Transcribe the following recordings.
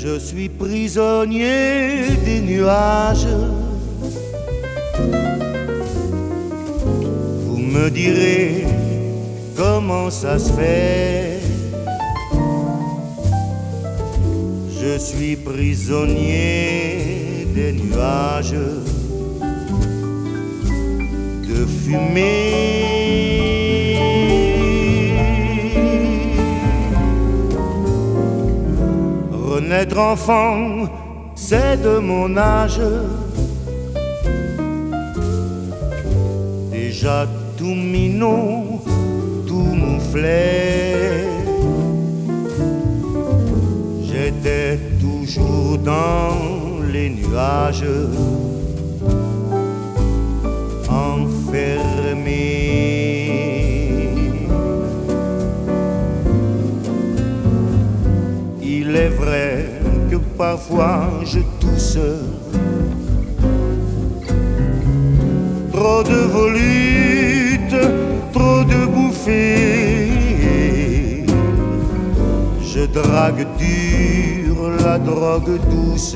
Je suis prisonnier des nuages. Vous me direz comment ça se fait. Je suis prisonnier des nuages de fumée. Renaître enfant, c'est de mon âge. Déjà tout minot, tout mouflé. J'étais toujours dans les nuages, enfermé. Il est vrai que parfois je tousse, trop de volutes, trop de bouffées. Je drague dur la drogue douce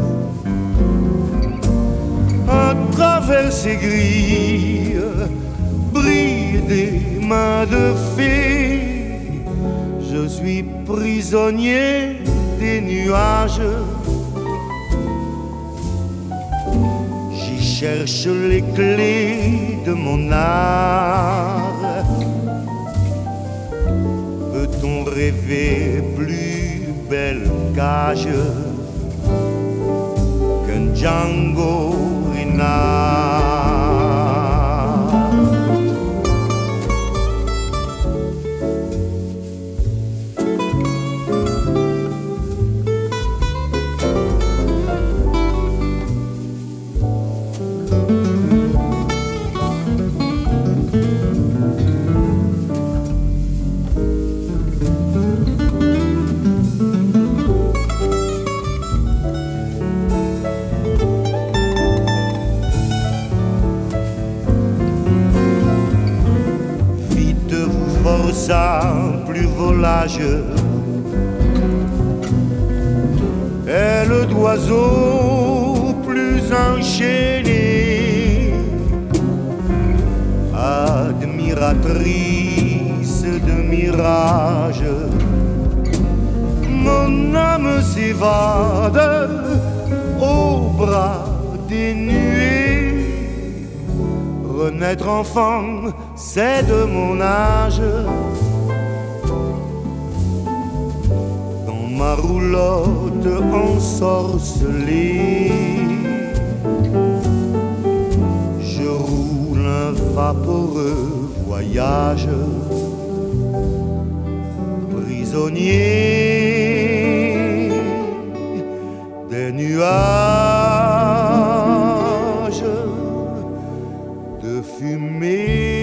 à travers ces grilles, brillent des mains de fée. Je suis prisonnier des nuages. J'y cherche les clés de mon art. Peut-on rêver plus belle cage qu'un Django Reinhardt? Ça, plus volage, aile d'oiseau plus enchaînée, admiratrice de mirage. Mon âme s'évade aux bras dénués. Renaître enfant, c'est de mon âge. Dans ma roulotte ensorcelée, je roule un vaporeux voyage. Prisonnier des nuages de fumée.